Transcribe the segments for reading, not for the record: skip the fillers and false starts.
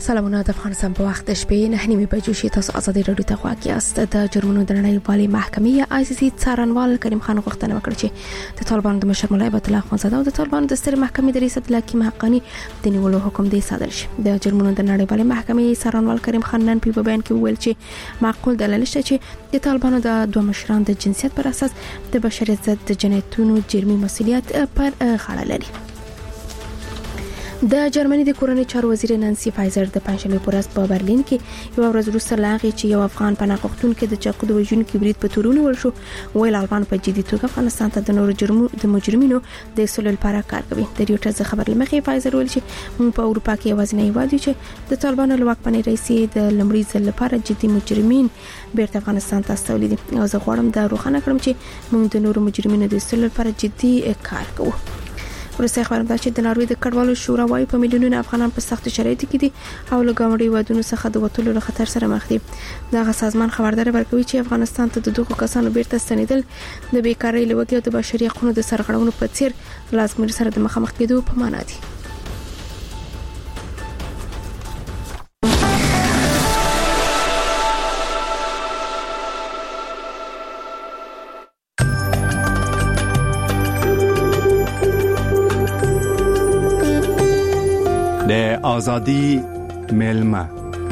سلامونه د افغانستان په وخت شپې 9:30 بجو شي. تاسو ازادي رادیو ته غواړئ یاست. د جرمونو د نړیوالې محکمې ICC څارنوال کریم خان غوښتنه وکړه چې د طالبانو د مشر مولوی عبد الله اخوندزاده او د طالبانو د سترې محکمې د رئیس عبدالله حکیم حقانی د نیولو حکم دی صادر شي. د جرمونو د نړیوالې محکمې څارنوال کریم خان نن په بیان کې وویل چې معقول دلیل شته چې د طالبانو د دوه مشران د جنسیت پر اساس د بشریت ضد د جنایتونو جرمي مسؤلیت پر غاړه لري. د جرمني د کورنۍ چارو وزیر نانسي فایزر د پنځمې پر ورځ په برلین کې یو ورځ وروسته لاغي چې یو افغان پناه غوښتونکو د چاقو د وژونکو برید په تورونه ورشو ویل المان په جدي توګه افغانستان ته د نورو د مجرمینو د سولې لپاره کار کوي. د ریوټرز خبر لمخې فایزر ویل چې موږ په اروپا کې یوازینی هیواد یو چې د طالبانو له واکمنۍ رئیسي د لمړي ځل لپاره جدي مجرمین بیرته افغانستان ته استولي دي. او زه غواړم دا روښانه کړم چې موږ د نورو مجرمینو د سولې لپاره جدي کار کوو. ورسته خبرم دا چې د ناروې د کډوالو شورا وايي په میلیونونو افغانان په سخت شرایطو کې دي او له ګاونډي ودونو څخه د وټولو له خطر سره مخ دي. دغه سازمان خبرداري ورکوي چې افغانستان ته د دغو کسانو بیرته ستنیدل د بیکارۍ لوګي او د بشري حقوقو د سرغړونو په څیر لازمي سره د مخامخ کېدو په معنا دي. د آزادی ملما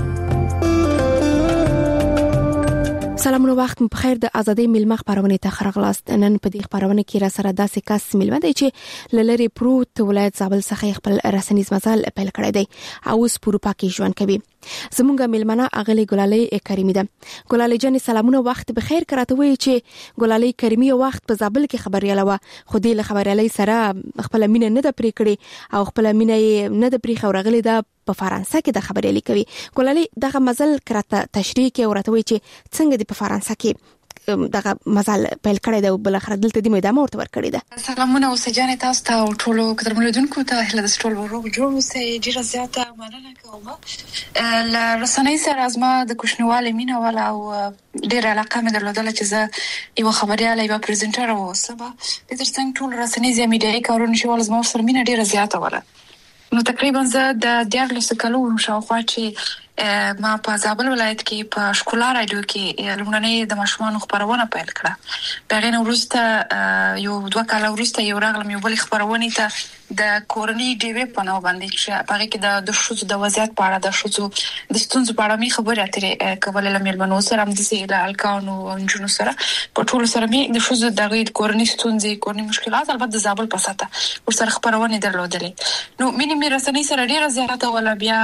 سلامونه وخت په خیر. د ازادي ملما خبرونه ته خرغلاست. نن په دې خبرونه کې را سره داسې کس ملما دی چې لری پروت ولایت زابل څخه خپل رسنیز مزال پیل کړی دی او اوس په اروپا کې ژوند کوي. زمونږه ملمنه اغلی ګلالۍ کریمی ده. ګلالۍ جان سلامونه وخت په خیر. کراته وی چې ګلالۍ کریمی وخت په زابل کې خبرياله و خو دې له خبريالۍ سره خپل مینه نه د پرې کړي او خپل مینه نه د پرې خورغلی ده په فرانسه کې د خبريالۍ کوي. ګلالۍ دغه مزل کراته تشریح کې ورته وی چې څنګه د په فرانسه کې دغه مزل پیل کړی دی او بل اخر دلته د میدان ورته ور کړی ده. سلامونه اوسجانې تاسو ته او ټولو قدرمنونکو ته هله د ټولو ورو جوړو سه ډیره زیاته مننه کوم. ل رسنۍ سره ازما د کوشنواله مینه ولا او ډیره علاقه مې درلودله چې زه یو خبرياله یو پریزنټر اوسم. د ترڅنګ ټول رسنۍ زمي میډیایي کارونه شول ازما سره مینه ډیره زیاته ولا. نو تقریبا زه د 14 کلو شاوخوا چې ما په زابل ولایت کې په شکولا رادیو کې لومړنۍ د ماشومان خبرونه پیل کړه. بغیر وروسته یو 2 کال وروسته یو راغلم یو بل خبرونه ته د کورنۍ ډیوی په نو باندې چې هغه کې د شوزو د وضعیت په اړه د شوزو د ستونزو په اړه می خبرې اترې کولې لمنو سره هم د سیل الکانو او انجونو سره په ټول سره می د شوزو د کورنۍ ستونزې کورنۍ مشکلات البته د زابل په ساته ور سره خبرونه درلودلې. نو مینه رسنۍ سره ډیره زیاته ولا بیا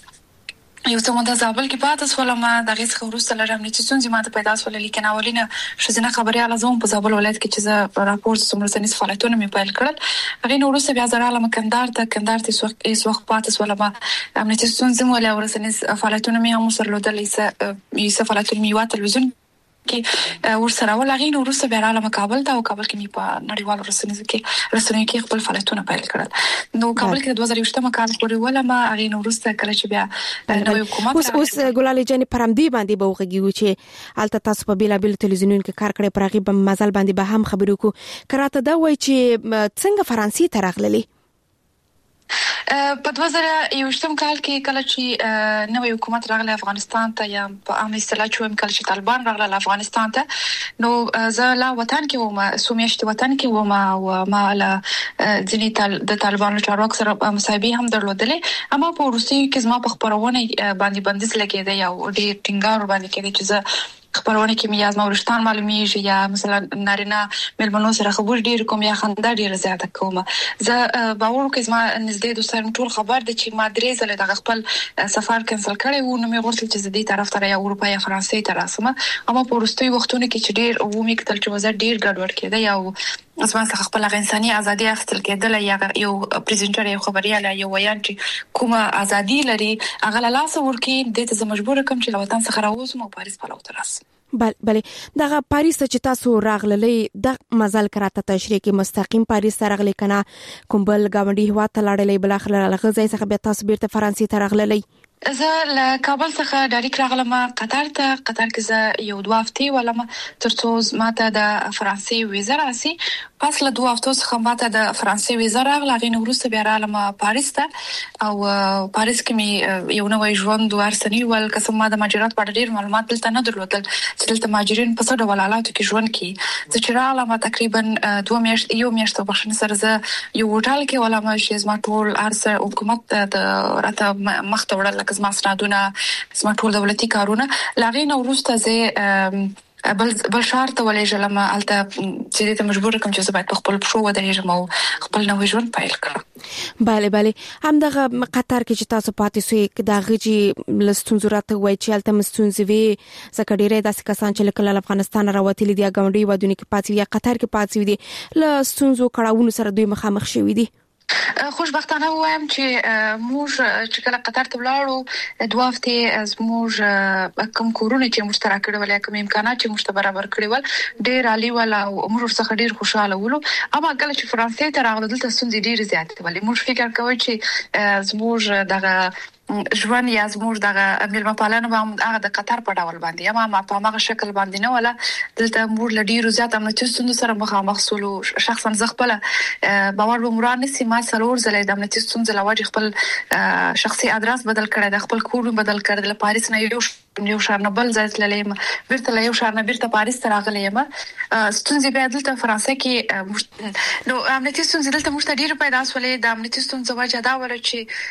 یو څه مونږ د زابل کې پاتې سول ما دغه څخه وروسته لرم چې څنګه ماته پیدا سول لیکن اولینه شزنه خبري علازم په زابل ولایت کې چې راپور څومره سنیس فعالیتونه می پیل کړل. هغه نو وروسته بیا زراله مکندار ته هیڅ وخت پاتې سول ما امنیتي څنګه ولا ورسنیس فعالیتونه می هم سره لودل یې فعالیتونه می وا تلویزیون کې ورسره ولغین وروسته بیا رااله کابل ته او کابل کې می په نړیوالو رسنیو کې خپل فعالیتونه پیل کړل. نو کابل کې 2020 کال پورې ولا ما هغه نو وروسته کله چې بیا نوې حکومت اوس ګلالۍ جان پرمدي باندې به وغږیو چې الته تاسو په بیلابل تلویزیونونو کې کار کړی پرغي په مزل باندې به هم خبرو کو کراته دا وای چې څنګه فرانسې ته راغللی په 2021 کال کې کله چې نوې حکومت راغله افغانستان ته یا په عام اصطلاح چې کله چې طالبان راغله افغانستان ته نو زه لا وطن کې وم سومیشت وطن کې وم او ما له ځینې د طالبانو چارواکو سره مصاحبه هم درلودلې اما په روسي کې زما په خبرونه باندې بندیز لګیده یا ډېر ټینګار باندې کې چې زه خبرونه کې میاز مورشتان معلومیږي یا مثلا نارینه ملمنو سره خبر ډیر کوم یا خندا ډیر زیاته کوم. زه باور کوم زما نږدې دوستان ټول خبر دي چې ما درې ځله د خپل سفر کینسل کړی وو نو مې غوښتل چې زه دې طرف ته یا اروپا یا فرانسې ته راسم اما په وروستي وختونو کې چې ډیر عمومي کتل چې وزر ډیر ګډوډ کېده یا اسمان څخه خپل انساني ازادي اخیستل کېدل یا یو پریزنټر یو خبرياله یو ویان چې کومه ازادي لري هغه لاس ورکی د ته مجبور کوم چې وطن څخه راوځم او پاریس په لور راسم. بله دغه پاریس چې تاسو راغللې د مزل کراته تشریح کې مستقیم پاریس ته راغلي کنه کوم بل گاونډي هوا ته لاړلې بل اخر لغه ځای څخه به تاسو بیرته فرانسې ته راغللې؟ زه له کابل څخه ډایرکټ راغلم قطر کې زه یو 2 هفته ولم ترڅو ماته د فرانسې ویزه راسي پس له 2 هفتو څخه ماته د فرانسې ویزا راغله. غوښنه وروسته بیا رالم پاریس ته او پاریس کې می یو نوې ژوند ورسنی ول قسم ما د مهاجرت په ډیر معلومات دلته نه درلودل چې دلته مهاجرین په څه ډول حالاتو کې ژوند کوي. چې رالم تقریبا 2 میاشتې بخښنه سره زه یو هوټل کې ولم چې زما ټول ارسه حکومت د راته مخته وړل لکه زما سندونه زما ټول دولتي کارونه. لغینه وروسته زه بل شهر ته ولېږم الته چې ته مجبور کوم چې زه باید خپل پښو ودرېږم او خپل نوې ژوند پیل کړم. بله همدغه قطر کې چې تاسو پاتې سوې دا غږی لستونزو راته وای چې الته مستونزې وي ځکه ډېرې داسې کسان چې له افغانستان راوتلي دي غونډي ودونی کې پاتې یا قطر کې پاتې دي لستونزو کړهونو سره دوی مخامخ شوي دي. خوشبختانه وایم چې موږ چې کله قطر ته ولاړو 2 هفتې موږ کوم کورونه چې مشترک کړل یا کوم امکانات چې موږ ته برابر کړی ول ډېر عالی ول او موږ څخه ډېر خوشاله ولو. اما کله چې فرانسې ته راغلو دلته ستونزې ډېر زیاتې ولې موږ فکر کوو چې زموږ دغه ژوند یا زموږ دغه ملما پالنه به هغه د قطر په ډول باندې یا ما په هغه شکل باندې نه ولا دلته موږ لډیرو زیات امنیتي ستونزو سره مخامخ سولو. شخصا زه خپل باور به مرانه سي ما څلور ځله د امنیتي ستونزو لوجه خپل شخصي ادرس بدل کړی د خپل کور بدل کړی د پاریس نه یو شهر نه بل ځای تللم بیرته له یو شهر نه بیرته پاریس ته راغلی یم. ستونزې به دلته فرانسې کې نو امنیتي ستونزې دلته موږ ته ډیر پیدا شولې. د امنیتي ستونزو وجه دا ول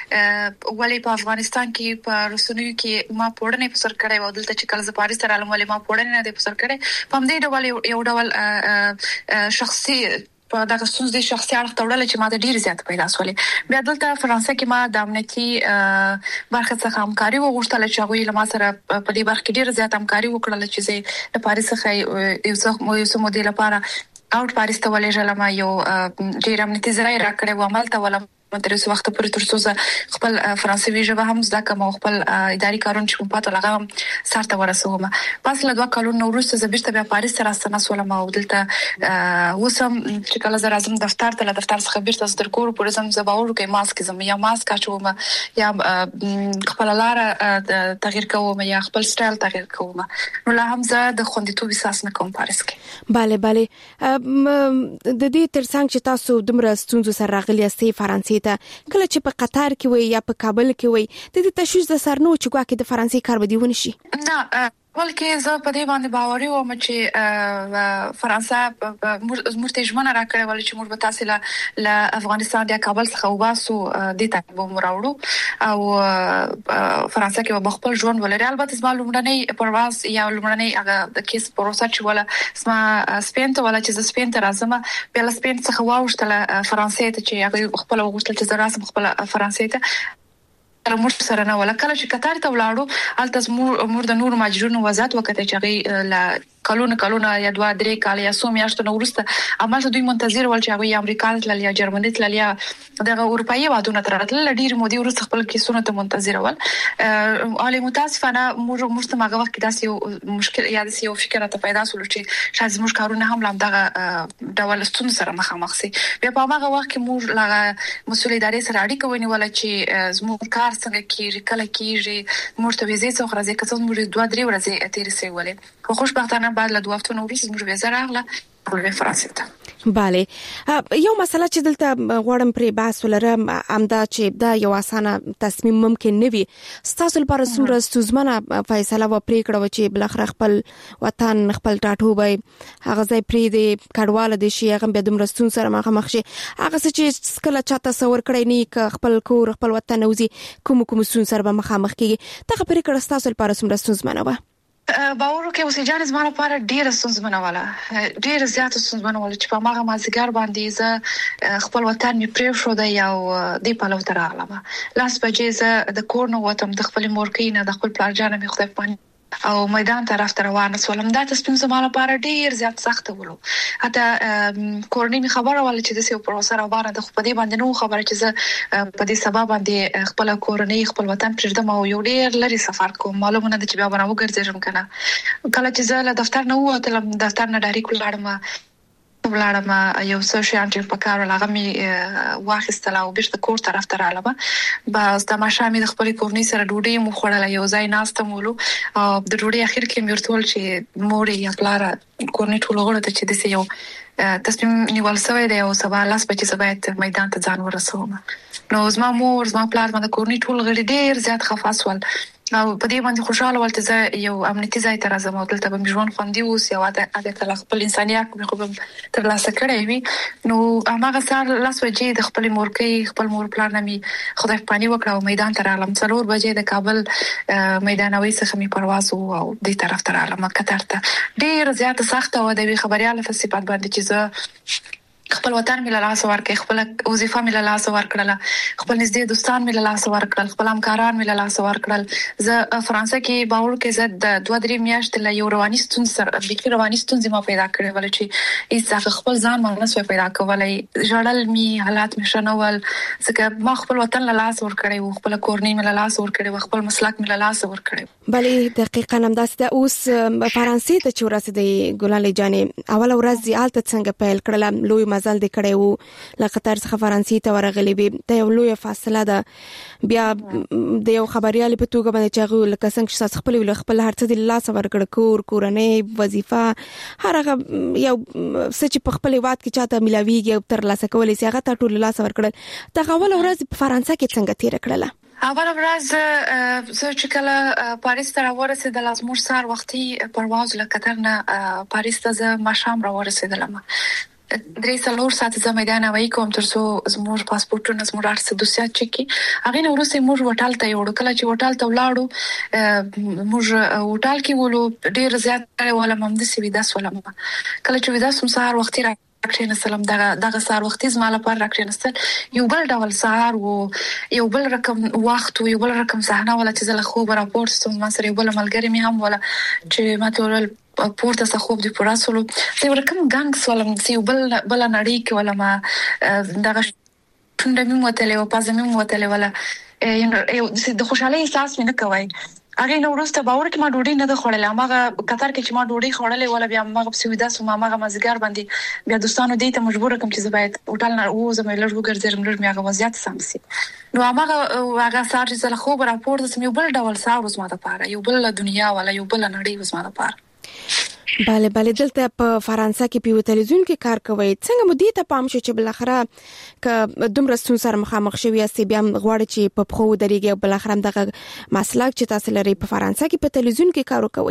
چې ولې په افغانستان کې په رسنیو کې ما پوړنې په سر کړې و دلته چې کله ز پاریس ته رالم ولې ما پوړنې نه په سر کړې په دې ډول یو ډول شخصي په دغه ستونزې شخصي اړخ تړل چې ما د ډیر زیات پیدا شولې. بیا دلته فرانسې کې ما د امنیتي برخه څخه همکاري وغوښتل چې هغه له ما سره په دې برخه کې ډیر زیات همکاري وکړل چې زه د پاریس څخه یو څه مودې لپاره اوټ پاریس ته ولېږم یو ډیر امنیتي ځای راکړې و عمل ته ولم تر څو وخت پورې تر څو خپل فرانسوي ژبه هم زده کوم خپل اداري کارونه چې په پاتو لغه سارته ورسوم. پس له 2 کلونو وروسته زه بیرته بیا پاریس ته راستنه سولم او دلته وسم چې کله زه راځم دفتر ته له دفتر څخه بیرته ستر کور پورې زم زه باور کوم ماسک زم یا ماسک اچوم یا خپل لار تغییر کوم یا خپل سټایل تغییر کوم. نو لا هم زه د خوندیتوب احساس نه کوم پاریس کې. بله د دې ترڅنګ چې تاسو دومره ستونزو سره راغلي استي فرانسې ته کله چې په قطر کې وي یا په کابل کې وي د دې تشویش د سرنو چې ګواکې د فرانسې کار به دی ونشي نه بلکې زه په دې باندې باوري وم چې فرانسه موږ ته ژمنه راکړې ول چې موږ به تاسو له افغانستان یا کابل څخه وباسو د ته به مراوړو او فرانسه کې به خپل ژوند ولري. البته زما لومړنۍ پرواز یا لومړنۍ هغه د کیس پروسه چې ولا زما سپین ته ولا چې سپین ته راځم بیا سپین څخه واوښتل فرانسې ته چې هغه خپل وغوښتل چې زه خپل فرانسې ته موږ سره نه ولا کله چې قطر ته ولاړو الته موږ د نور ماجرونو وضاحت وکړه چې هغه لا کلونه یا 2-3 کال یا سو میاشتو نو ورسته عمل دوی منتظر ول چې هغه امریکا تل یا جرمني تل یا دغه اروپאי وادونه تراتل ډیر مودي ورسته خپل کیسونه ته منتظر ول. علي متاسفانه موږ ته هغه وخت کې داسې مشکل یا داسې یو فکر ته پیدا شول چې شاید موږ کارونه هم لام دغه ډول ستون سره مخامخ سي. بیا په هغه وخت کې موږ له مسول ادارې سره اړیکه ونیول چې زموږ کار څنګه کیږي کله کیږي موږ ته ویزې څو ورځې کڅو موږ 2-3 ورځې تیر سي ولې خو خوشبختانه بعد له 2 هفتو وروسته موږ ویزه راغله په فرانسې ته. بله یو مسله چې دلته غواړم پرې بحث ولرم امدا چې دا یو اسانه تصمیم ممکن نه وي ستاسو لپاره څومره ستونزمنه فیصله و پریکړه چې بلخره خپل وطن خپل ټاټوبه هغه ځای پرې دی کډواله دي شي هغه به دومره ستون سره مخامخ شي هغه چې کله چاته تصور کړی نه خپل کور خپل وطن اوزي کوم ستون سره مخامخ کیږي دا پریکړه ستاسو لپاره څومره ستونزمنه و؟ باور وکړئ اوس جان زما لپاره ډیره ستونزمنه وله ډیره زیاته ستونزمنه وله چې په ماغه مازیګر باندې زه خپل وطن می پرې شو د یو دی په لور راغلم لاس بجې زه د کور نو وتم د خپل مورکې نه د خپل پلار جان می خدای پانی او میدان طرف ته روانه سولم دا تاسو زما لپاره ډیر زیات سخت ولو حتی کورنۍ می خبره ول چې د سیو پروسه روانه د خو په دې باندې نو خبره چې زه په دې سبب باندې خپل کورنۍ خپل وطن پرېږدم او یو ډیر لري سفر کوم معلومه نه چې بیا به وګرځم کنه کله چې زه له دفتر نه ووتلم دفتر نه ډایرکټ لاړم ولاړم یو څه شیان چې په کار لاغه می واخیستل او بیرته کور طرف ته رالم. بس د ماشامي د خپل کورنۍ سره ډوډۍ مو خوړله، یو ځای ناستم ولو او د ډوډۍ اخر کې مې ورتول چې مور یا پلار کورنۍ ټول غړي ته چې د یو تصمیم نیول شوی دی او سبا لاس بچي زبایت میدان ته ځان ورسوم. نو زما مور زما پلار باندې کورنۍ ټول غړي ډیر زیات خفاس ول او په دې باندې خوشاله ولته زه یو امنیتي ځای ته راځم او دلته به ژوند خوندي اوس یو عادت خپل انسانيت مې خو تر لاسه کړی وي. نو هغه سار لاس وجې د خپل مورکې خپل مور پلان مې خدای پانی وکړ او میدان ته رالم. 4 بجې د کابل میدانوي څخه مې پرواز او دې طرف ته رالم قطر ته. ډیر زیات سخت او د خبرياله په صفات باندې چې زه خپل وطن مې له لاس ورکړ، خپل وظیفه مې له لاس ورکړل، خپل نږدې دوستان مې له لاس ورکړل، خپل همکاران مې له لاس ورکړل. زه فرانسه کې باور کې زه د 2-3 میاشتې له یو رواني ستونزې سره بيخي رواني ستونزې ما پیدا کړې ول چې هیڅ خپل ځان ما نه سوې پیدا کولای. ژړل می حالات مې شنول ځکه ما خپل وطن له لاس ورکړی او خپل کورنۍ مې له لاس ورکړی او خپل مسلک مې له لاس ورکړی. بلې دقیقاً هم داسې اوس فرانسې ته چې ورسېدې ګلالۍ جانې اول ورځ یې آلته څنګه پیل کړل؟ لوی مزل دې کړی وو له قطر څخه فرانسې ته ورغلی وي، د یو لوی فاصله ده، بیا د یو خبريال په توګه باندې چې لکه څنګه چې خپل خپل هر څه د لاس ورکړ، کورنۍ وظیفه هر هغه یو څه چې په خپل وخت کې چاته ملاويږي او تر لاسه کولای شي هغه ته ټول لاس ورکړل. دا اول ورځ په فرانسه کې څنګه تیر کړل؟ اول ورځ زه چې کله پاریس ته ورسېدل زموږ سار وختي پرواز له قطر نه پاریس ته زه ماښام ورسېدلم. 3 ساعت زه میدان هوایي کوم ترڅو زموږ پاسپورتونه زموږ ارڅ دوسیه چکی. هغه نو ورسې موږ هوټل ته یو کله چې هوټل ته ولاړو موږ هوټل کې ولو ډیر زیات ولا ممد سي ودا سولم. کله چې ودا سم سهار وختي راکړین سلام دغه سهار وختي زما لپاره راکړین ستل یو بل ډول سهار او یو بل رقم وخت او یو بل رقم صحنه ولا چې زله خو راپورټ ستوم ما سره یو بل ملګری مې هم ولا چې ما تورل پورته څخه خوب دی پراسولو ته ورکم ګنګ سوالم چې بل نړۍ کې ولا ما دغه څنګه مې وتلې او پازه مې وتلې ولا یو د خوشحالي احساس مې نه کوي. هغه نو ورسته باور کې ما ډوډۍ نه د خوړلې ماغه قطر کې چې ما ډوډۍ خوړلې ولا بیا ماغه په سویدا سو ماغه مزګر باندې بیا دوستانو دې ته مجبور کوم چې زبایت هوټل نه وزم لږ وګرځم لږ میغه وضعیت سمسي. نو هغه سار چې زله خو راپورته سم یو بل ډول سار وز ما د پاره یو بل دنیا ولا یو بل نړۍ وز ما د پاره. بله دلته په فرانسه کې په تلویزیون کې کار کوي، څنګه مو دې ته پام شو چې بلخره ک دومره ستون سره مخامخ شوی یاست بیا غواړي چې په خو درېږي او بلخره دغه مسلک چې تاسو لري په فرانسه کې په تلویزیون کې کار کوي؟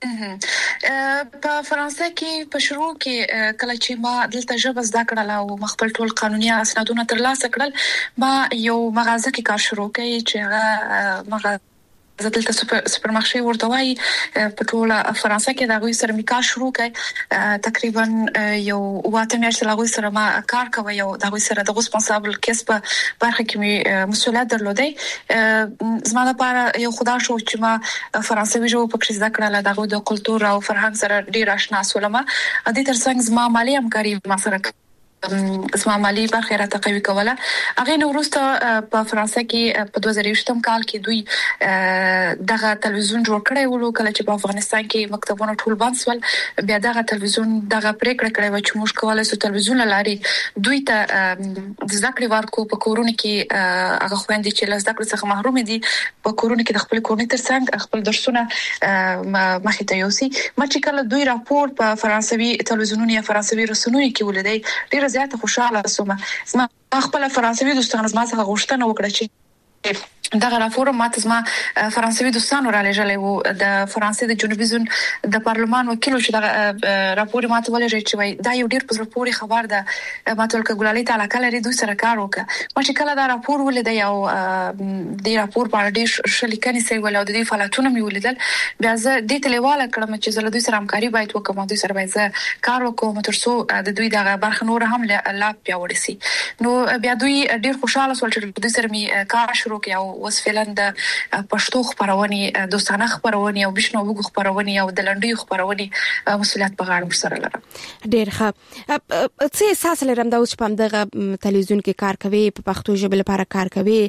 په فرانسه کې په شروع کې کله چې ما دلته ژبه زده کړل او مخبل ټول قانوني اسنادونه ترلاسه کړل ما یو مغازه کې کار شروع کړی چې هغه مغازه دلته سوپرمارکټ ورته وای په ټول فرانسه کې دا غوي سره میکا شروع کړ تقریبا یو واته میاشتې لا غوي سره ما کار کوي او دا غوي سره د ریسپانسابل کیس په برخه کې مسؤلیت درلودې. زما لپاره یو خدا شو چې ما فرانسوي ژبه په کې زده کړل دا غوي د کلتور او فرهنګ سره ډیر آشنا سولم. د دې ترڅنګ زما مالی همکاري ما سره زما مالی برخه را تقوی کوله. هغه نو وروسته په فرانسه کې په 2020 کال کې دوی دغه تلویزیون جوړ کړی و کله چې په افغانستان کې مکتبونه ټول بند شول. بیا دغه تلویزیون دغه پریکړه کړې و چې موږ کولای شو تلویزیون لاري دوی ته د ذکر ورکو په کورونه کې هغه خويندې چې له ذکر څخه محروم دي په کورونه کې د خپل کورنۍ ترڅنګ خپل درسونه مخې ته یوسي. ما چې کله دوی راپور په فرانسوي تلویزیونونو یا فرانسوي رسنیو کې ولیدای ډیر زیات خوشاله سوم. زما خپل فرانسوي دوستان زما څخه غوښتنه وکړه چې دغه راپور ماته زما فرانسوي دوستانو را لېږلې وو د فرانسې د جنوبي زون د پارلمان وکیل چې دغه راپور ماته ولېږي چې وای دا یو ډیر په پوری خبر ده ماته ولکه ګلالۍ تعالی کله لري دوی سره کار وکړه. ما چې کله دا راپور ولید یو د راپور په اړه ډیر شلیکنې سي ول او د دې فعالیتونو مې ولیدل بیا زه د ټلیواله کړم چې زه له دوی سره همکاري باید وکړم دوی سره باید کار وکړم ترڅو د دوی دغه برخه نور هم لا پیاوړی سي. نو بیا دوی ډیر خوشاله شول چې دوی سره مې کار شروع کړ او اوس فعلا د پښتو خبرونه دوستانه خبرونه او بشنو وګ خبرونه او د لنډي خبرونه مسؤلیت په غاړه سره لرم. ډېر ښه. څه احساس لرم دا اوس په دغه تلویزیون کې کار کوي په پښتو ژبه لپاره کار کوي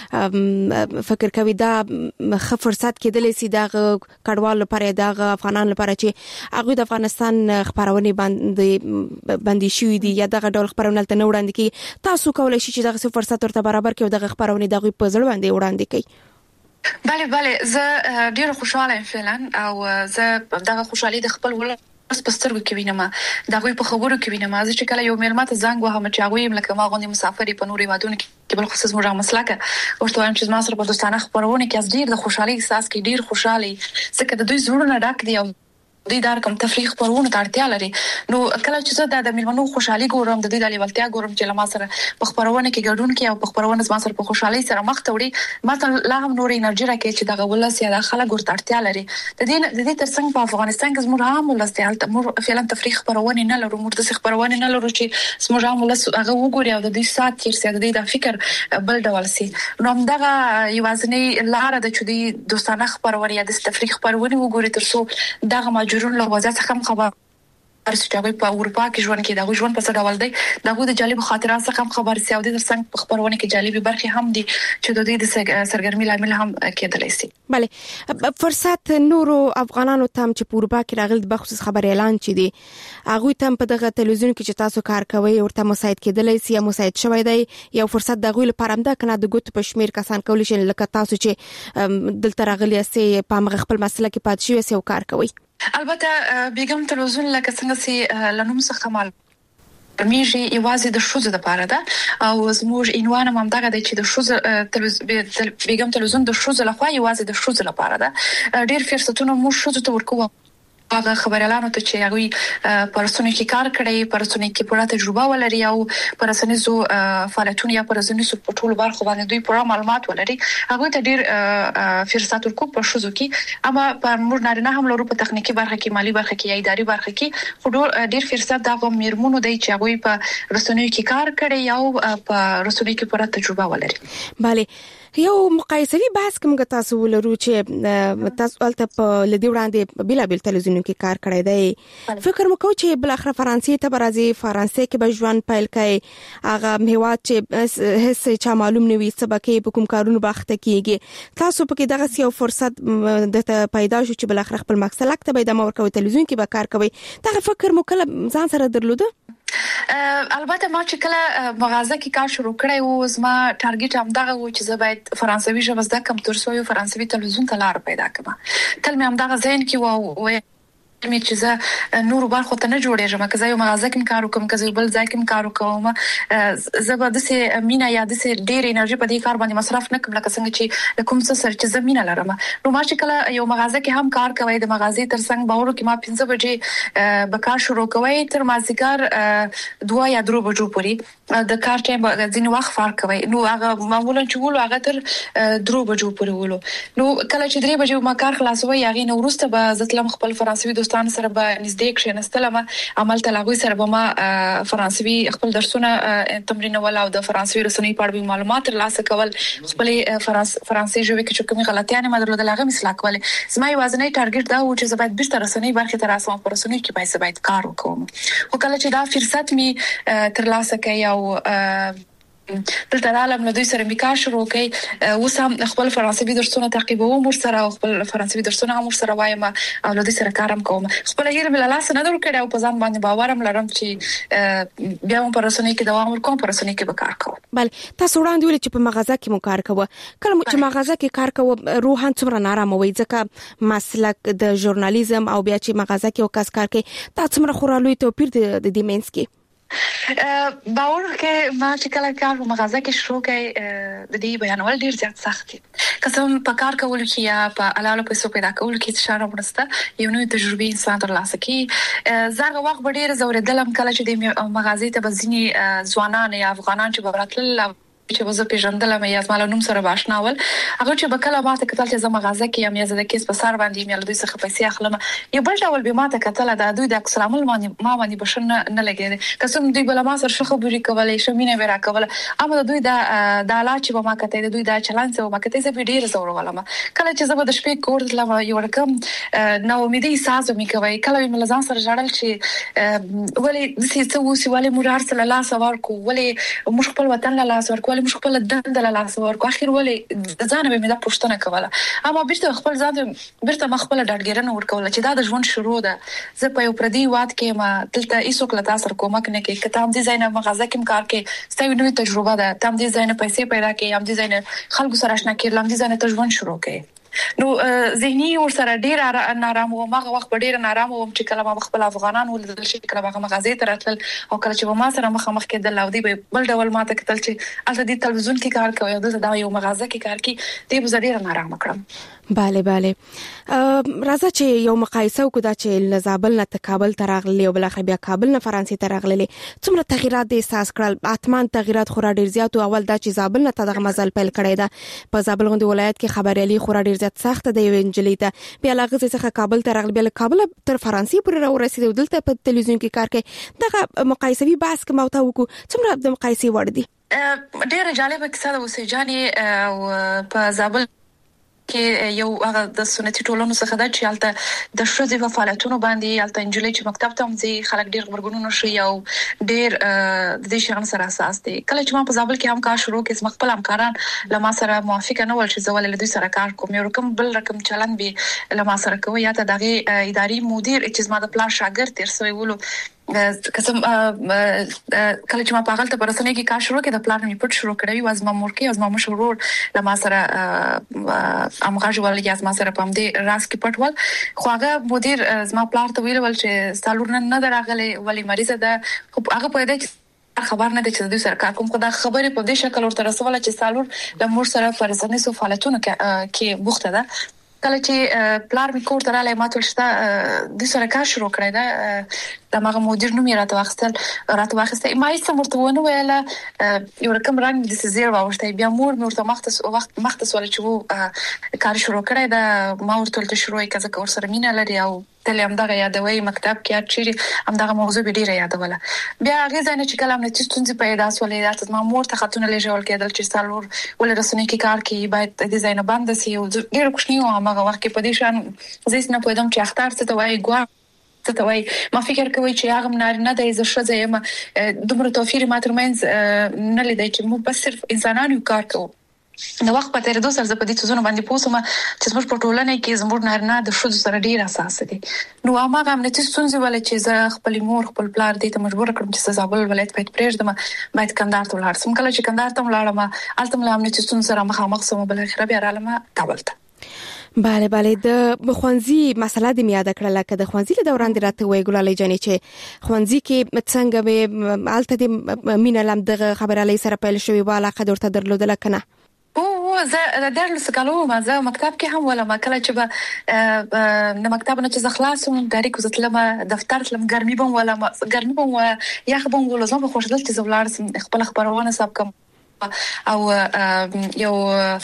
فکر کوي دا ښه فرصت کېدلی سي د کډوالو لپاره د افغانانو لپاره چې هغه د افغانستان خبرونه باندې شوې دي یا دغه ډول خبرونه ته نه وړاندې کی تاسو کولای شئ چې دغه فرصت ورته برابر کړئ او دغه خبرونه دغه په ځړ باندې وړاندې کړئ؟ بله زه ډیر خوشاله یم فعلا او زه دغه خوشحالي د خپل ولس په سترګو کې وینم دغه په خبرو کې وینم چې کله یو مېرمن ته زنګ وهم چې هغه يم لکه ما غوندي مسافر په نوري وادونو کې بل خصوص موږ مسلکه ورته وایم چې ما سره په دوستانه خبرونه کې ډیر د خوشحالي احساس کې ډیر خوشحالي ځکه د دوی زړونه ډک دي او دوی دار کوم تفریح خبرونه ته اړتیا لري. نو کله چې زه د میلمنو خوشحالي ګورم د دوی د لیوالتیا ګورم چې لما سره په خبرونه کې ګډون کوي او په خبرونه زما سره په خوشحالي سره مخ ته وړي ماته لا هم نور انرژي راکړي چې دغه ولس یا د خلک ورته اړتیا لري. د دې ترڅنګ په افغانستان کې زموږ عام ولس ته موږ فعلا تفریح خبرونه نه لرو موږ د خبرونه نه لرو چې زموږ عام ولس هغه وګوري او د دې سات تیر د دې د فکر بل ډول سي. نو دغه یوازنی لار د چودي دوستانه خبرونه یا د تفریح خبرونه وګوري ترڅو دغه ماجورون له وضعیت څخه خبر چې په اروپا کې ژوند کې دا ژوند په څه ډول دی دغه د جالب خاطرات څخه خبر سي او د څنګه خبرونه کې جالب برخه هم دي چې د دې د سرګرمي لامل هم کېدلی سي. بله فرصت نورو افغانانو تم چې په اروپا کې راغلي د بخصوص خبر اعلان چي دي هغه تم په دغه تلویزیون کې چې تاسو کار کوي ورته مساعد کېدلی سي یا مساعد شوی دی یو فرصت دغه لپاره هم ده کنه د ګوت په شمیر کسان کولی شي لکه تاسو چې دلته راغلي سي په مغ خپل مسله کې پات شوی سي او کار کوي. البته بیګم تلویزیون لکه څنګه چې لنوم څخه مال میږي یوازې د شوزو لپاره ده او زموږ عنوان هم دغه دی چې د شوزو بیګم تلویزیون د شوزو لخوا یوازې د شوزو لپاره ده. ډیر فرصتونه مو شوزو ته ورکوو هغه خبريالانو ته چې هغه پرسونی کې کار کړي پرسونی کې پوره تجربه ولري او پرسونی زو فعالیتونه یا پرسونی سو په ټول برخو باندې دوی پوره معلومات ولري هغه ته ډیر فرصت ورکو په شوزو کې اما په موږ نارینه هم لرو په تخنیکی برخه کې مالی برخه کې یا اداري برخه کې خو ډیر فرصت دغه میرمنو دی چې هغه په رسنیو کې کار کړي او په رسنیو کې پوره تجربه ولري. bale یو مقایسوي بحث کوم تاسو ولرو چې تاسو الته په لدی وړاندې بلابل تلویزیون کې کار کړی دی فکر مکو چې بل اخر فرانسې ته برازي فرانسې کې به ژوند پایل کړي هغه میوات چې هیڅ چا معلوم نه وي سبکه په کوم کارونو باخته کیږي تاسو په کې دغه یو فرصت د پیدا شو چې بل اخر خپل مقصد لکه به د مورکو تلویزیون کې به کار کوي دا فکر مو کله ځان سره درلوده؟ البته ما چې کله مغازه کې کار شروع کړی و زما ټارګټ هم دغه و چې زه باید فرانسوي ژبه زده کوم ترڅو یو فرانسوي تلویزیون ته لار پیدا کړم. تل مې هم دغه ذهن کې و مې چې زه نور برخو ته نه جوړېږم که زه یو مغازه کې کار وکم که زه بل ځای کې کار وکم زه به د سه مینا یا د سه ډېر انرژي په دې کار باندې مصرف نه کوم لکه څنګه چې کوم څه سره چې زمينه لرم. نو ما چې کله یو مغازه کې هم کار کوي د مغازې ترڅنګ باور کې ما 15 بجې به کار شروع کوي تر مازیګر 2 یا 3 بجو پورې د کار ټایم ځینې وخت فرق کوي. نو هغه معمولا چې ولو هغه تر 3 بجو پورې ولو نو کله چې 3 بجې ما کار خلاصوي هغه نو ورسته به زتلم خپل فرانسوي دوستان سره به نږدې کښینستلم عمل تلاغوي سره به ما فرانسوي خپل درسونه تمرین ول او د فرانسوي رسنۍ په اړه معلومات ترلاسه کول خپل فرانسوي ژبه کې کومې غلطیانې ما درلودل هغه مثلا کول زما یوازنی ټارګټ دا و چې زه باید بیرته رسنۍ برخه تر اساسه په رسنۍ کې باید کار وکړم. خو کله چې دا فرصت می ترلاسه کړ او دلته عالم له دوی سره میکا شروع کړي اوس هم خپل فرانسوي درسونه تعقیبوم سره او خپل فرانسوي درسونه هم سره وایم او له دوی سره کارم کوم. خپل هیله بل لاس نه درکړم او په ځان باندې باورم لرم چې بیا هم پر رسنۍ کې دوام ورکوم پر رسنۍ کې به کار کوم. بل تاسو وړاندې ویل چې په مغازه کې مو کار کوو کله چې مغازه کې کار کوو روحان څومره نارامه وي ځکه مسلک د ژورنالیزم او بیا چې مغازه کې وکاس کار کوي تاسو څومره خورالوي توپیر د دیمنس کې باور کې ما چې کله کار په مغازه کې شروع کړ د دې بیانول ډیر زیات سخت دي قسم په کار کول کې یا په علاوه پیسو پیدا کول کې شانه ورسته یو نوې تجربه انسان ترلاسه کوي. زغه وخت ډیر زوردلم کله چې د مغازې ته بزینی ځوانان یا افغانان چې براتل چې وزه پیژندلم یا زما له نوم سره آشنا ول هغه چې بکله ماته کتل چې زما غازه کې یم یا زه د کیس په سر باندې مې له دوی څخه پیسې اخلم یو بل ډول به ماته کتل د دوی د اکسلام باندې ما باندې بشن نه لګیږي قسم دوی بل ما سره شخه بری کولای شمینه ورا کوله اما دوی د حالات چې ما کته دوی د چلان څه ما کته زه ډیر زور ولم کله چې زما د شپې کور لم یو رقم نو امیدي احساس مې کوي کله مې لزان سره جړل چې ولې د څه وسی ولې مورار سره لا سوار کو ولې مش خپل وطن لا سوار کو مش خپل دند له لاس ورکو اخر ولې ځان به مې دا پښتنه کوله اما بیرته خپل ځان بیرته مخبل ډاډګرنه ورکول چې دا د ژوند شروع ده زه په یو پردي واد کې ما دلته ایسو کله تاسو کومک نه کې کتاب دي زینه مغازه کې کار کې ستاسو نوې تجربه ده تام دي زینه پیسې پیدا کې ام دي زینه خلکو سره آشنا کې لم دي زینه ژوند شروع کې نو ذهني ور سره ډیر نارام و ماغه وخت ډیر نارام و چې کله ما خپل افغانان ولدل شي کله ما مغازه ته راتل او کله چې ما سره مخ کې د لاودي بل ډول ما ته کتل چې الته د تلویزیون کې کار کوي او د یو مغازه کې کار کوي دې به ډیر نارام کړم bale راځه چې یو مقایسه وکړو چې لزابل نه کابل ته راغلي او بل اخر بیا کابل نه فرانسې ته راغلي څومره تغیرات د احساس کړل اتمان تغیرات خورا ډیر زیات او اول دا چې زابل نه دغه مزل پیل کړی دا په زابل غونډه ولایت کې خبريالي خورا ډیر زیات سخت دی انجلی ته بیا لغه څخه کابل ته راغلی بیا کابل تر فرانسې پورې ورسېد دلته په تلویزیون کې کار کوي دغه مقایسوي بحث کوم او تا وکړو څومره د مقایسې وړ دي ډیر جالب کیسه ده وسېجاني او په زابل کې یو هغه د سنتي ټولنو څخه د چالتہ د شوزي په فعالیتونو باندې الته انجلې چې مکتب ته مزي خلک ډیر خبرګونونه شي او ډیر د دې شغل سره اساس دي کله چې ما په زابل کې هم کار شروع کړم خپل همکاران لما سره موافقه نه ول چې زول له دوی سره کار کوم یو رقم بل رقم چلن به لما سره کوي یا ته دغه اداري مدیر چې ما د پلان شاګرد تر سوی ولو قسم کله چې ما په هغه ته پرسنه کې کار شروع کړم د پلان می پټ شروع کړی واز ما مورکي از ما مشهور لما سره امغاج ول یا از ما سره پم دي راس کې پټ ول خو هغه مدیر از ما پلان ته ویل چې سالور نه دراغله ولی مریضه ده هغه په دې خبر نه ده چې دوی سره کوم خدای خبرې په دې شکل ورته رسوله چې سالور د مور سره فرزانه سو فعالیتونه کې بوخته ده کله چې پلار می کور ته راځي ماته شته د سره کار شروع کړی دا د ماغه مدیر نوم یې راته واخیسته ما یې سمورتونه ویله یو رقم رنګ د سزیر واوښته بیا مور ورته مختص ول چې کار شروع کړی دا ما ورته شروع کړه کور سره مینه لري او تل هم دغه یادوي مکتب کې چیرې هم دغه موضوع به ډیره یادوله بیا هغه ځنه چې کلام نه تاسو پیدا سولې راته ما مور ته خاتون لږه ول کېدل چې سالور ول رسنۍ کې کار کوي باید د ډیزاین باندې سي او ډیر کوښنی و هغه وخت کې په دې شان زه نه پوهیدم چې اختر څه ته وایي ګوا څه ته وایي ما فکر کوي چې هغه نه د عزت شزه یم دومره توفیر ما ترمنځ نه لیدای چې مو بس صرف انسانانو کار کوو نو وخت په تیر دوه سره په دې څه باندې پوسوم چې زموږ په ټولنه کې زموږ نارینه د شذ سره ډیر اساس دي نو هغه هم نتیجه څنګه ولې چې زه خپل مور خپل پلار دې ته مجبور کړم چې زابل ولایت په پرېږدم باید کندهار ته ولاړ سم کله چې کندهار ته ولاړم الته مله هم نتیجه څنګه سره مخامخ سم بل اخر بیا رالم کابل ته bale د خوانزي مسله د میاده کړل کده خوانزي له دوران راته وی ګلالي جاني چې خوانزي کې څنګه به الته د مینه لم دغه خبرالي سره پیل شوی والا قدر ته درلودل کنه زه د درس کالو ما زه مکتب کې هم ولا ما کله چې به د مکتب نه چې خلاصوم ډایرک وزتلم دفتر تلم ګرمي بم ولا ګرمي بم یا خبم ول زما په خوشدل چې زولار خپل خبرونه سب کم او یو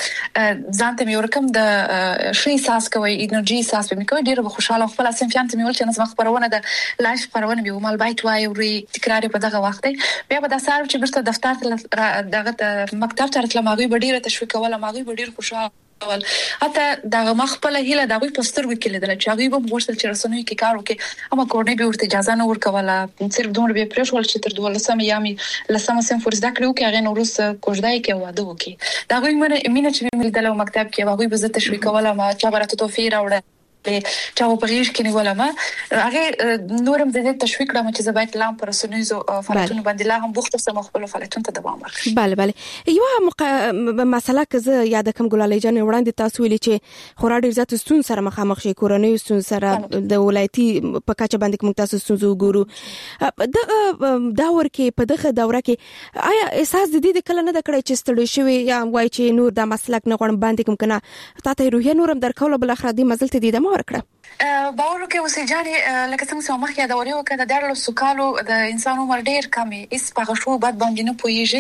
ځانته مې ورکم د شي احساس کوي انرژي احساس به مې کوي ډیر خوشاله خپل اسنفیان ته مې ول چې نس خبرونه د لایف خبرونه به مال بایت وای او تکرار په دغه وخت بیا به د سار چې برته دفتر ته دغه مکتب ته راتلم هغه به ډیره تشویق کوله هغه به ډیر خوشاله حتی دغه مخبل هیله دغه پوسټر وکړل چې هغه به ورسل چې رسنوي کې کار وکړي اما کورنۍ به ورته اجازه نه ورکوله صرف دومره به پرېښول چې تر 12 یامي لسمه سم فرض دکړو کې هغه نورس کوژدای کې واده وکړي دغه مینه چې مې دلته مکتب کې هغه به زه تشویق کوله ما چې برته توفیر راوړل چا په غیږ کې نیولم هغه نورم د دې تشویق کړم چې زبایت لام پر سنوزو فعالیتونو باندې لا هم بوخته سم خپل فعالیتونو ته دوام ورکړم bale یو مسله که زه یاد کوم ګلالي جان وړاندې تاسو ویلي چې خورا ډیر زیات ستون سره مخامخ شي کورنۍ ستون سره د ولایتي په کچه باندې کوم تاسو ستونزو ګورو د داور کې په دغه دوره کې آیا احساس د دې کله نه د کړی چې ستړي شوی یا وای چې نور د مسلک نه غوړم باندې کوم کنه تاسو روحي نورم درکول بل اخر دې مزل ته دې د ما ورکړه باور وکړئ وسیجاني لکه څنګه چې مخکې دا وریو کړه د ډېر سکالو د انسان عمر ډېر کمي اس په شو بعد باندې نه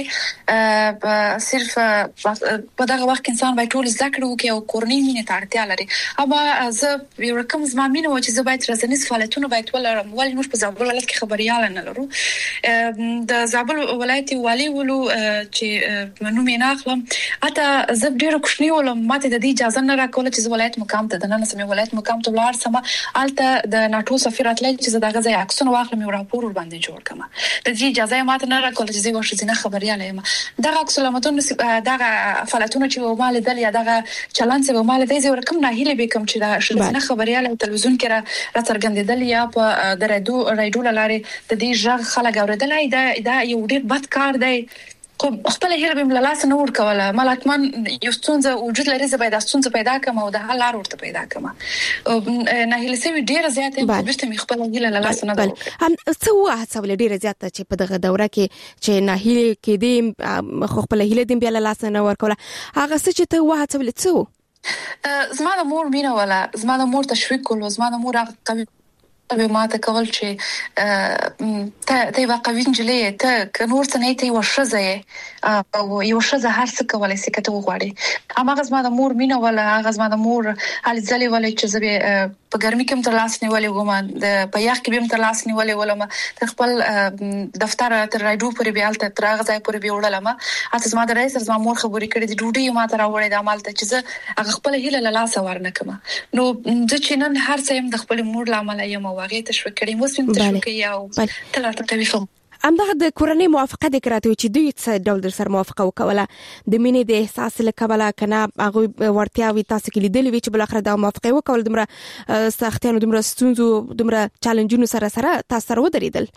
پويږي صرف په دغه وخت انسان باید ټول ذکر وکړي او کورنۍ مینه ته اړتیا لري اما زه یو رقم زما مینه و چې زه باید رسنیز فعالیتونه باید ولرم ولې موږ په زابل ولایت کې خبريال نه لرو د زابل ولایت والی ولو چې منو مې نه اخلم اته زه ډېر خوشنی ولم ماته د دې اجازه نه راکوله چې ولایت مقام ته د نن سمې ولایت مقام ته ولار الته د ناتو سفیر اتلای چې دغه ځای عکسونه واخلم او راپور ور باندې جوړ کړم د دې اجازه ماته نه راکول چې زه ورشي نه خبرياله یم دغه عکسونه متون دغه فعالیتونه چې مال دل یا دغه چلن چې مال دی زه ورکم نه هیله به کوم چې دا نه خبرياله تلویزیون کې را څرګندېدل یا په د رادیو لارې د دې ژغ خلک اوریدلای دا یو ډېر بد کار دی خپل هیله به ملالاس نه ور کوله ملاتمن یو څنګه وجود لري زه باید څنګه پیدا کوم او د حل لار ورته پیدا کوم نه هیله سوي ډیره زیاته په بیرته می خپل هیله لالاس نه ده هم څه واه څول ډیره زیاته چې په دغه دوره کې چې نه هیله کې دې خپل هیله دې بیا لالاس نه ور کوله هغه څه چې ته واه څول څه زما د مور مینه ولا زما د مور تشویق کول زما د مور هغه به ما ته کول چې ته واقعي انجلې ته نور څه نه ته وشزه او یو شزه هر څه کولای شي کته وغواړي اما غزما د مور مینه ولا غزما د مور حال ځلې ولې چې زه په ګرمي کې تر لاس نیولې وم د په یخ کې به تر لاس نیولې ولم ته خپل دفتر تر رادیو پورې به الته تر غځای پورې به وړلم اته زما د رئیس زما مور خبرې کړې د ډوډۍ ما ته راوړې د عمل ته چې زه هغه خپل هیله لاس ورنکم نو د چینن هر څه هم د خپل مور لامل یم واغې تشویق کړي مسلم تشویق یا تلاتو تلفون همدغه د کورنۍ موافقه د کراته چې دوی څه ډول در سره موافقه وکوله د مینې د احساس لکبله کنه هغه ورتیاوي تاسو کې لیدلې وی چې بل اخر د موافقه وکول دمره سختیانو دمره ستونزو دمره چالنجونو سره تاسو سره ودرېدل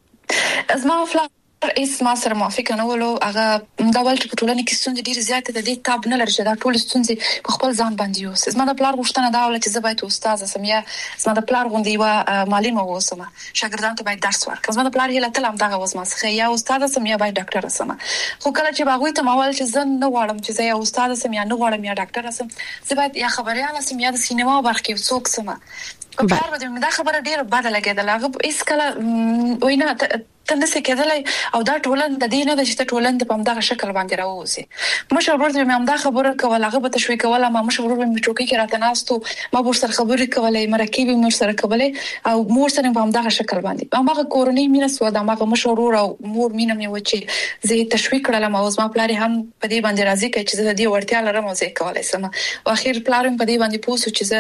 زما اس ما سره موافقه نه ولو هغه دا ول چې په ټولنه کې ستونزې ډېر زیاته د دې تاب نه لري چې دا ټول ستونزې په خپل ځان باندې یو زما د پلار غوښتنه دا ول چې زه باید استاد سم یا زما د پلار غوندي و معلم اوسم شاګردانو ته باید درس ورکړم زما د پلار هیله تل هم دغه وسمه څخه یا استاد سم یا باید ډاکټر سم خو کله چې باغوي ته ماول چې زه نه غواړم چې زه یا استاد سم یا نه غواړم یا ډاکټر سم زه باید یا خبريال سم یا د سینما برخه کې څوک سم په پلار باندې دا خبره ډیره بده لګیدله هغه هیڅ کله وینا تنده کېدلای او دا ټولن د دې نه د چې ټولن په همدغه شکل باندې راوځي مشر ورته مې همدا خبره کوله هغه به تشویق کوله ما مشر ورته مې ټوکی کې راته ناستو ما ور سره خبرې کولې مرکب مې سره کولې او مور سره په همدغه شکل باندې هغه کورنۍ مینه سو دا هغه مشر ورته او مور مینه مې وچی زه تشویق کړم او زما پلار هم په دې باندې راضي کړ چې زه د دې ورتیا لرم او زه کولای سم او اخر پلار په دې باندې پوسو چې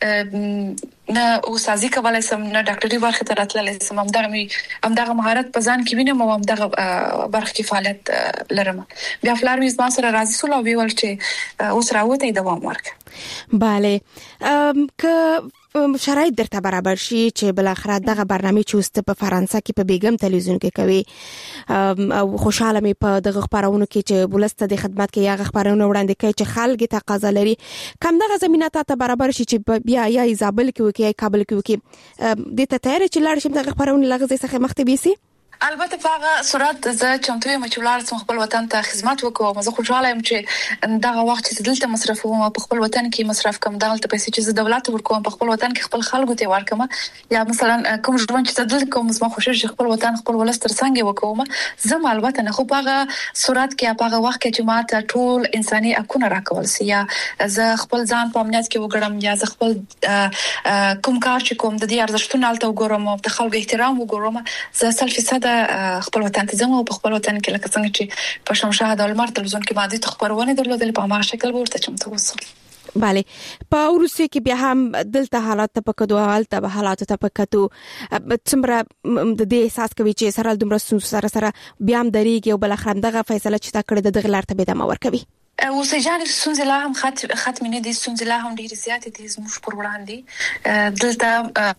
زه نه او سازي کولای سم نه ډاکټري برخه ته راتللی سم همدغه مهارت په ځان کې وینم او همدغه برخه کې فعالیت لرم بیا فلار مې ما سره راضي سول او ویل چې اوس راوته دوام ورک bale که شرایط درته برابر شي چې بل اخر دغه برنامه چې اوس په فرانسه کې په بیګم تلویزیون کې کوي او خوشاله مې په دغه خبرونو کې چې بولسته د خدمت کې یا خبرونه وړاندې کوي چې خلک تقاضا لري کم دغه زمينه ته برابر شي چې بیا یا ایزابل کې وکي یا کابل کې وکي د ته تیار چې لاړ شم دغه خبرونه لغزه څخه مخته بيسي البته په هغه صورت زه چمتو یم چې ولر سم خپل وطن ته خدمت وکوم زه خوشاله یم چې دغه وخت چې دلته مصرف وم په خپل وطن کې مصرف کوم دلته پیسې چې دولت ورکوم په خپل وطن کې خپل خلکو ته ورکوم یا مثلا کوم ژوند چې دلته کوم زما خوشاله چې خپل وطن خپل ولستر څنګه وکوم زه البته نه خو په هغه صورت کې په هغه وخت کې چې ماته ټول انساني حقوق راکول سي یا زه خپل ځان په امنیت کې وګړم یا زه خپل کوم کار چې کوم د دې ارزښتونو الته وګورم او د خلکو احترام وګورم زه 100% خپل وطن ته ځم او په خپل وطن کې لکه څنګه چې په شمشاد او لمر تلویزیون کې باندې خبرونه درلودل په ما شکل ورته چمتو وسم bale په روسیه کې بیا هم دلته حالات ته پکدو حالت به حالات ته پکتو څومره د دې احساس کوي چې سره دومره سره بیا هم درېږي او بل اخر دغه فیصله چې تا کړې د دغه لار ته به د مور کوي وسجان سنځ لا هم ختم نه دي سنځ لا هم ډیر زیات دي زموږ پر وړاندې دلته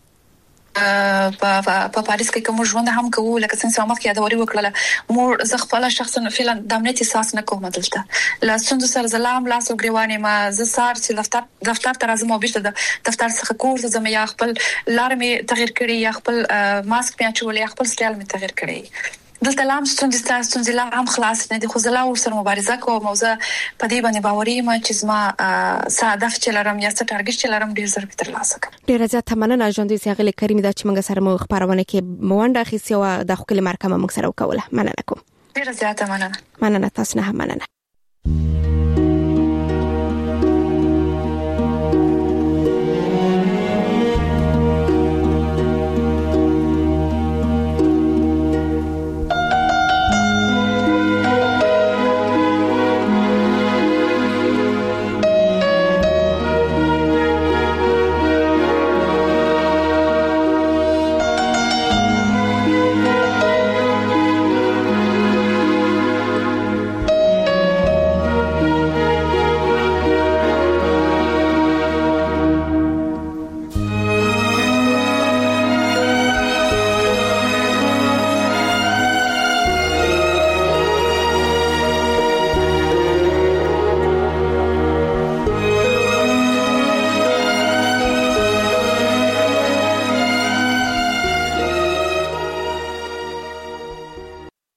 په پاریس کې کوم ژوند هم کوو لکه څنګه ما کې دا وری وکړه مور زه خپل شخصا فعلا د امنیت احساس نه کوم دلته لا څنګه سر زلام لاس او غریوانه ما زه سار چې دفتر ته راځم او بیرته د دفتر څخه کور ته ځم یا خپل لار می تغیر کړی یا خپل ماسک می اچولې خپل سټایل می تغیر کړی دلته لام ستونزې لا هم خلاص نه دي خو زه لا ورسره مبارزه کوم او زه په دې باندې باوري یم چې زما هدف چې لرم یا څه ټارګټ چې لرم ډیر ژر به ترلاسه کړم. ډیر زیات مننه ژوندۍ سیاغلې کریمه دا چې موږ سره مو خبرونه کې مونډه اخیسته او د خپل مرکه موږ سره وکوله. مننه کوم. ډیر زیات مننه. تاسو نه هم مننه.